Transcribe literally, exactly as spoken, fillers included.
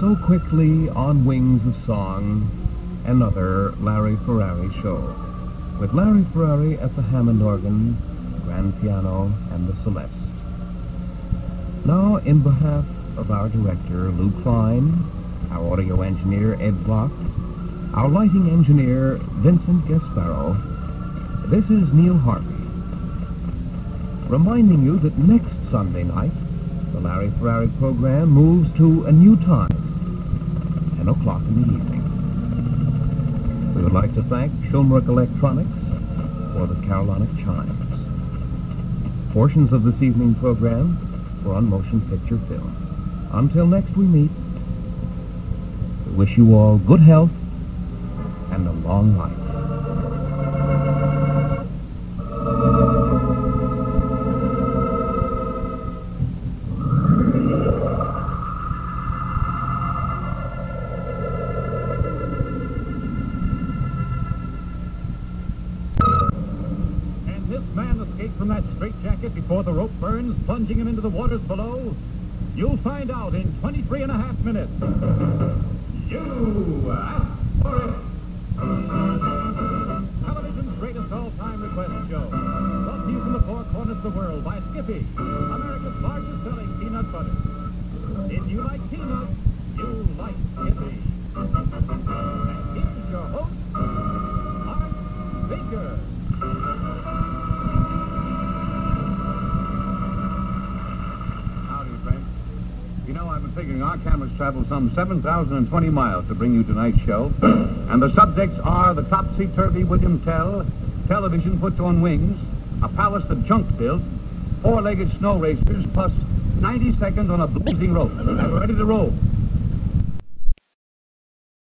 So quickly, on wings of song, another Larry Ferrari show, with Larry Ferrari at the Hammond organ, grand piano, and the Celeste. Now, in behalf of our director, Lou Klein, our audio engineer, Ed Block, our lighting engineer, Vincent Gasparo, this is Neil Harvey, reminding you that next Sunday night, the Larry Ferrari program moves to a new time, ten o'clock in the evening. We would like to thank Schulmerich Electronics for the Carolinic Chimes. Portions of this evening program were on motion picture film. Until next we meet, we wish you all good health and a long life. From that straitjacket before the rope burns, plunging him into the waters below? You'll find out in twenty-three and a half minutes. You asked for it. Television's greatest all-time request show. Brought to you from the four corners of the world by Skippy, America's largest selling peanut butter. If you like peanuts, you like Skippy. And here's your host, Art Baker. You know, I've been figuring our cameras traveled some seven thousand twenty miles to bring you tonight's show. And the subjects are the topsy-turvy William Tell, television put on wings, a palace that junk built, four-legged snow racers, plus ninety seconds on a blazing rope. And we're ready to roll.